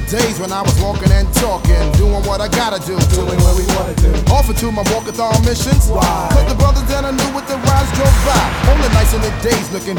days when I was walking and talking, doing what I gotta do, Doing what we wanna do. offer to my walkathon missions. Why? Cause the brothers that I knew with the rides drove by, only nights in the days looking